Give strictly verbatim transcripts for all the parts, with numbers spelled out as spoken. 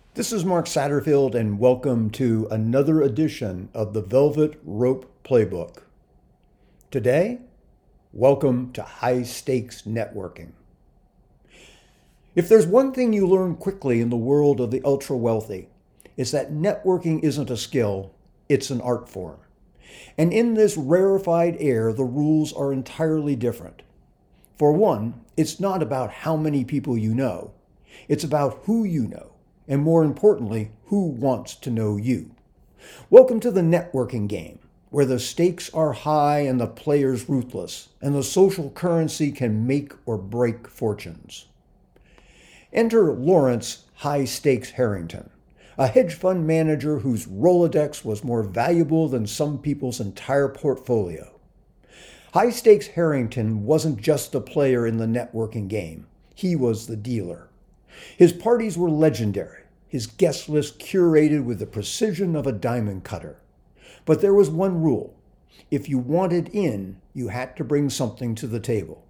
This is Mark Satterfield, and welcome to another edition of the Velvet Rope Playbook. Today, welcome to High Stakes Networking. If there's one thing you learn quickly in the world of the ultra-wealthy, it's that networking isn't a skill, it's an art form. And in this rarefied air, the rules are entirely different. For one, it's not about how many people you know, it's about who you know. And more importantly, who wants to know you. Welcome to the networking game, where the stakes are high and the players ruthless, and the social currency can make or break fortunes. Enter Lawrence High Stakes Harrington, a hedge fund manager whose Rolodex was more valuable than some people's entire portfolio. High Stakes Harrington wasn't just a player in the networking game, he was the dealer. His parties were legendary, his guest list curated with the precision of a diamond cutter. But there was one rule. If you wanted in, you had to bring something to the table.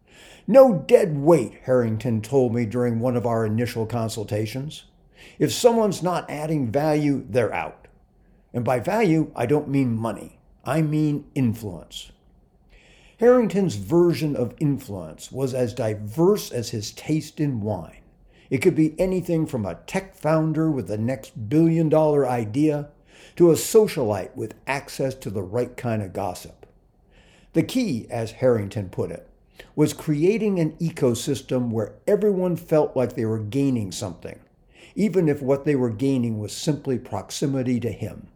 No dead weight, Harrington told me during one of our initial consultations. If someone's not adding value, they're out. And by value, I don't mean money. I mean influence. Harrington's version of influence was as diverse as his taste in wine. It could be anything from a tech founder with the next billion dollar idea to a socialite with access to the right kind of gossip. The key, as Harrington put it, was creating an ecosystem where everyone felt like they were gaining something, even if what they were gaining was simply proximity to him.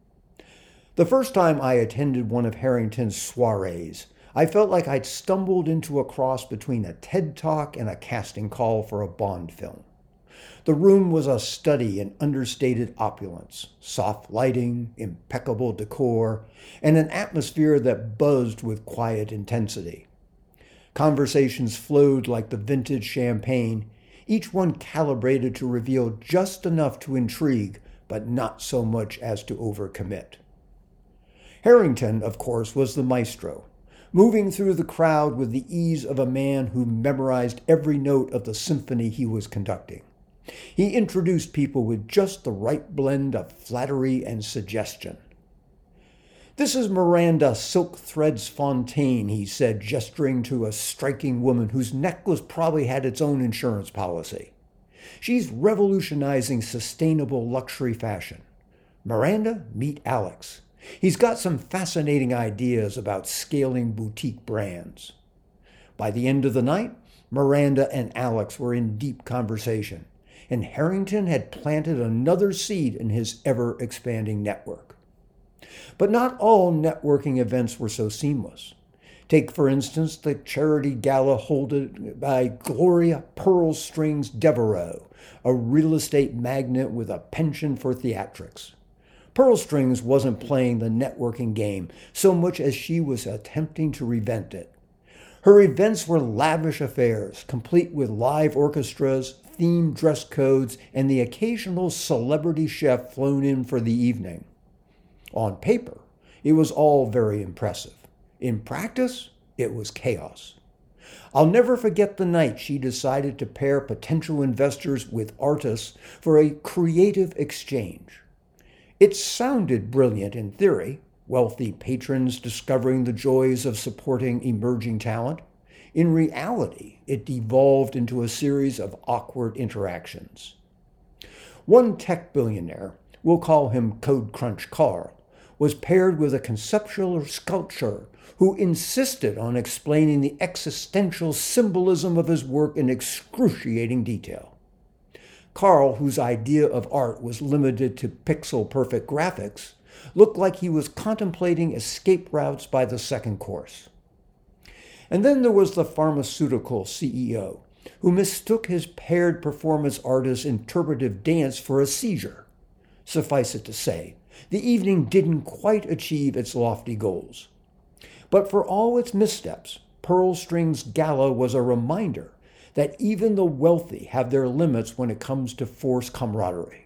The first time I attended one of Harrington's soirees, I felt like I'd stumbled into a cross between a TED Talk and a casting call for a Bond film. The room was a study in understated opulence, soft lighting, impeccable decor, and an atmosphere that buzzed with quiet intensity. Conversations flowed like the vintage champagne, each one calibrated to reveal just enough to intrigue, but not so much as to overcommit. Harrington, of course, was the maestro, moving through the crowd with the ease of a man who memorized every note of the symphony he was conducting. He introduced people with just the right blend of flattery and suggestion. "This is Miranda Silk Threads Fontaine," he said, gesturing to a striking woman whose necklace probably had its own insurance policy. "She's revolutionizing sustainable luxury fashion. Miranda, meet Alex. He's got some fascinating ideas about scaling boutique brands." By the end of the night, Miranda and Alex were in deep conversation, and Harrington had planted another seed in his ever-expanding network. But not all networking events were so seamless. Take, for instance, the charity gala hosted by Gloria Pearl Strings Devereaux, a real estate magnate with a penchant for theatrics. Pearl Strings wasn't playing the networking game so much as she was attempting to reinvent it. Her events were lavish affairs, complete with live orchestras, themed dress codes, and the occasional celebrity chef flown in for the evening. On paper, it was all very impressive. In practice, it was chaos. I'll never forget the night she decided to pair potential investors with artists for a creative exchange. It sounded brilliant in theory, wealthy patrons discovering the joys of supporting emerging talent. In reality, it devolved into a series of awkward interactions. One tech billionaire, we'll call him Code Crunch Carl, was paired with a conceptual sculptor who insisted on explaining the existential symbolism of his work in excruciating detail. Carl, whose idea of art was limited to pixel-perfect graphics, looked like he was contemplating escape routes by the second course. And then there was the pharmaceutical C E O, who mistook his paired performance artist's interpretive dance for a seizure. Suffice it to say, the evening didn't quite achieve its lofty goals. But for all its missteps, Pearl Strings Gala was a reminder that even the wealthy have their limits when it comes to forced camaraderie.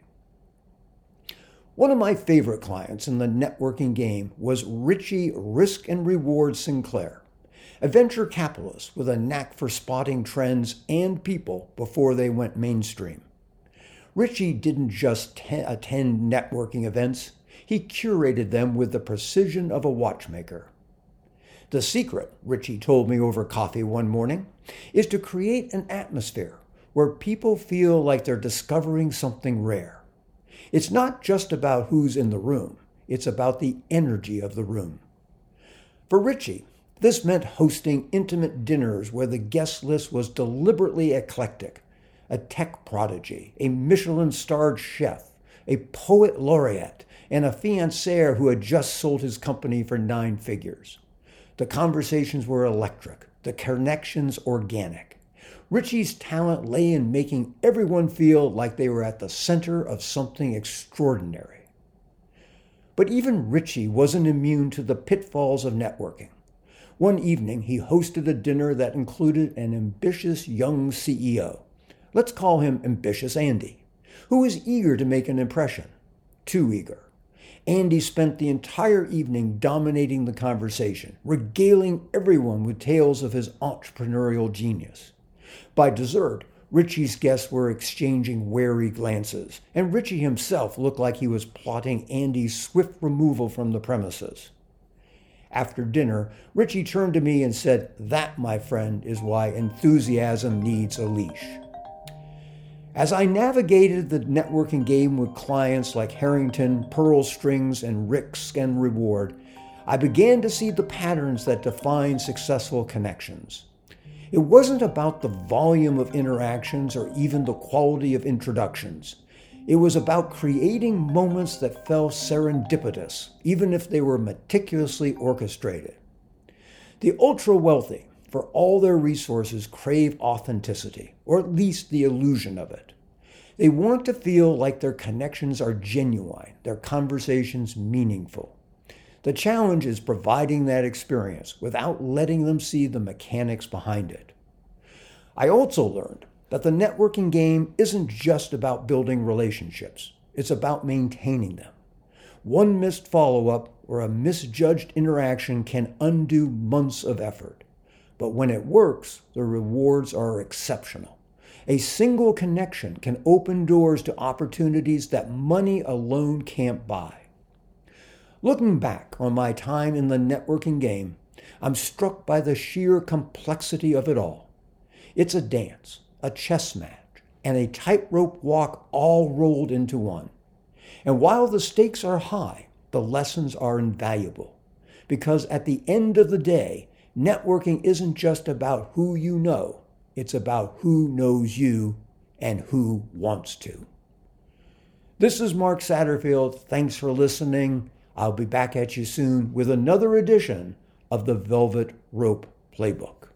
One of my favorite clients in the networking game was Richie Risk and Reward Sinclair, a venture capitalist with a knack for spotting trends and people before they went mainstream. Richie didn't just te- attend networking events, he curated them with the precision of a watchmaker. The secret, Richie told me over coffee one morning, is to create an atmosphere where people feel like they're discovering something rare. It's not just about who's in the room, it's about the energy of the room. For Richie, this meant hosting intimate dinners where the guest list was deliberately eclectic. A tech prodigy, a Michelin-starred chef, a poet laureate, and a fiancé who had just sold his company for nine figures. The conversations were electric, the connections organic. Richie's talent lay in making everyone feel like they were at the center of something extraordinary. But even Richie wasn't immune to the pitfalls of networking. One evening, he hosted a dinner that included an ambitious young C E O. Let's call him Ambitious Andy, who was eager to make an impression. Too eager. Andy spent the entire evening dominating the conversation, regaling everyone with tales of his entrepreneurial genius. By dessert, Richie's guests were exchanging wary glances, and Richie himself looked like he was plotting Andy's swift removal from the premises. After dinner, Richie turned to me and said, "That, my friend, is why enthusiasm needs a leash." As I navigated the networking game with clients like Harrington, Pearl Strings, and Risk and Reward, I began to see the patterns that define successful connections. It wasn't about the volume of interactions or even the quality of introductions. It was about creating moments that felt serendipitous, even if they were meticulously orchestrated. The ultra-wealthy, for all their resources, crave authenticity, or at least the illusion of it. They want to feel like their connections are genuine, their conversations meaningful. The challenge is providing that experience without letting them see the mechanics behind it. I also learned that the networking game isn't just about building relationships. It's about maintaining them. One missed follow-up or a misjudged interaction can undo months of effort. But when it works, the rewards are exceptional. A single connection can open doors to opportunities that money alone can't buy. Looking back on my time in the networking game, I'm struck by the sheer complexity of it all. It's a dance, a chess match, and a tightrope walk all rolled into one. And while the stakes are high, the lessons are invaluable. Because at the end of the day, networking isn't just about who you know, it's about who knows you and who wants to. This is Mark Satterfield. Thanks for listening. I'll be back at you soon with another edition of the Velvet Rope Playbook.